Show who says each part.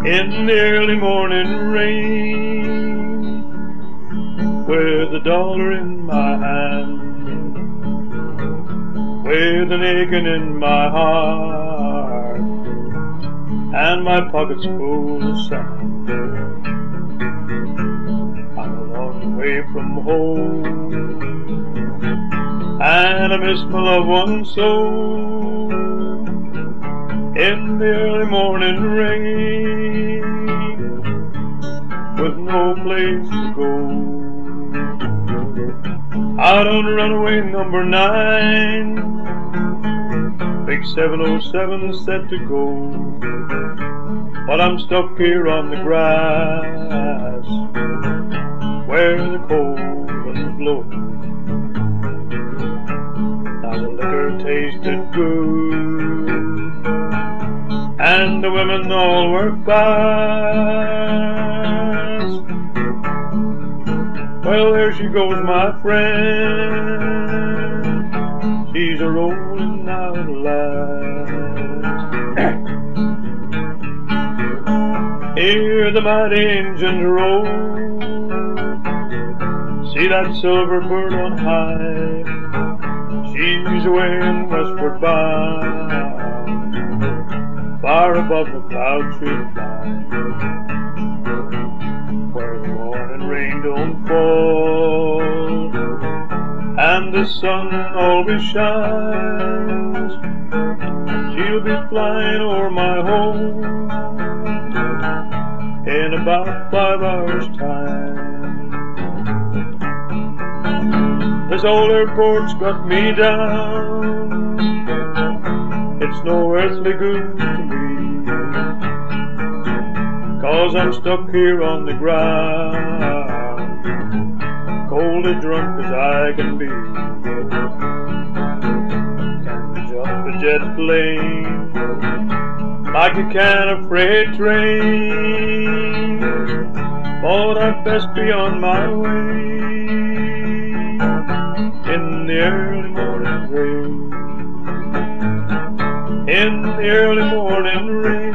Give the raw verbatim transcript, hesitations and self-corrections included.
Speaker 1: in the early morning rain, with a dollar in my hand, with an aching in my heart, and my pockets full of sand. I'm a long way from home, and I miss my loved one so. In the early morning rain, with no place to go, out on runaway number nine, big seven oh seven set to go, but I'm stuck here on the grass, where the cold winds blow. Now the liquor tasted good, and the women all were fast. Well, there she goes, my friend, she's a rolling now at last. Hear the mighty engines roll, see that silver bird on high, she's away in westward bound, far above the clouds she'll fly, where the morning rain don't fall, and the sun always shines. She'll be flying o'er my home in about five hours' time. This old airport's got me down, it's no earthly good to me, 'cause I'm stuck here on the ground, cold as drunk as I can be. Can't jump a jet plane like a can of freight train, but I'd best be on my way in the early morning rain, in the early morning rain.